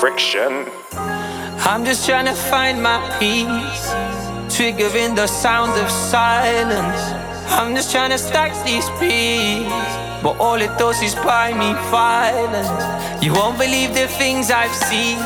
friction. I'm just trying to find my peace, triggering the sound of silence. I'm just trying to stack these beats, but all it does is buy me violence. You won't believe the things I've seen.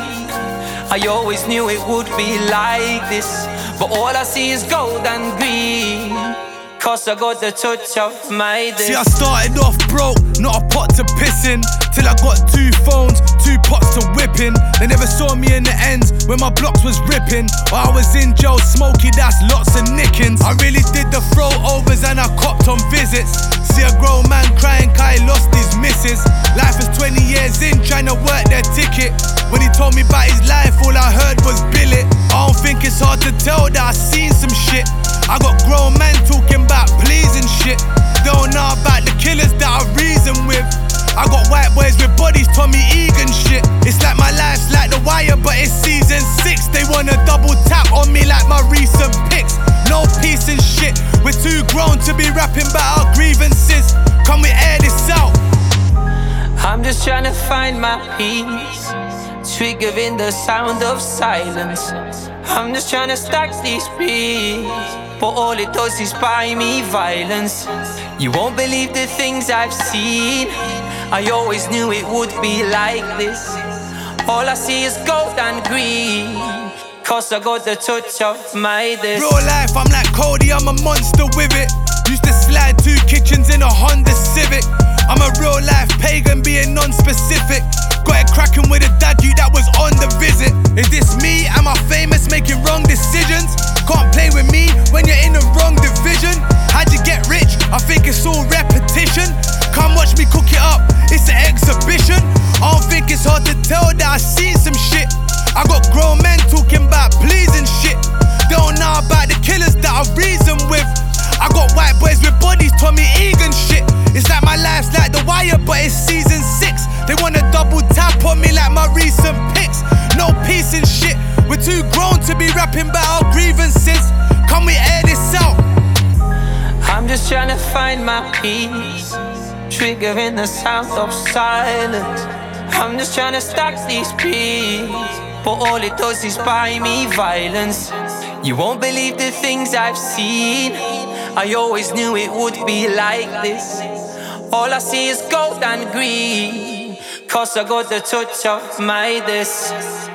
I always knew it would be like this, but all I see is gold and green, 'cause I got the touch of Midas. See, I started off broke, not a pot to piss in, till I got 2 phones, 2 pots to whipping. They never saw me in the ends when my blocks was ripping, or I was in jail smoky, that's lots of nickings. I really did the throwovers and I copped on visits. See a grown man crying 'cause he lost his missus. Life was 20 years in, trying to work their ticket. When he told me about his life, all I heard was billet. I don't think it's hard to tell that I seen some shit. I got grown men talking about pleasing shit. They don't know about the killers that I reason with. I got white boys with bodies, Tommy Egan shit. It's like my life's like The Wire, but it's season 6. They wanna double tap on me like my recent pics. No peace and shit. We're too grown to be rapping about our grievances. Can we air this out? I'm just trying to find my peace, triggering the sound of silence. I'm just trying to stack these beats, but all it does is buy me violence. You won't believe the things I've seen. I always knew it would be like this. All I see is gold and green, 'cause I got the touch of Midas. Real life, I'm like Cody, I'm a monster with it. Used to slide 2 kitchens in a Honda Civic. I'm a real life pagan being non-specific. Got it cracking with a dad you that was on the visit. Is this me? Am I famous making wrong decisions? Can't play with me when you're in the wrong division. How'd you get rich? I think it's all repetition. Come watch me cook it up, it's an exhibition. I don't think it's hard to tell that I seen some shit. I got grown men talking about pleasing shit. They don't know about the killers that I reason with. I got white boys with bodies, Tommy Egan shit. It's like my life's like The Wire, but it's season 6. They wanna double tap on me like my recent pics. No peace and shit. We're too grown to be rapping about our grievances. Can we air this out? I'm just trying to find my peace, triggering the sound of silence. I'm just trying to stack these beats, but all it does is buy me violence. You won't believe the things I've seen. I always knew it would be like this. All I see is gold and green, 'cause I got the touch of Midas.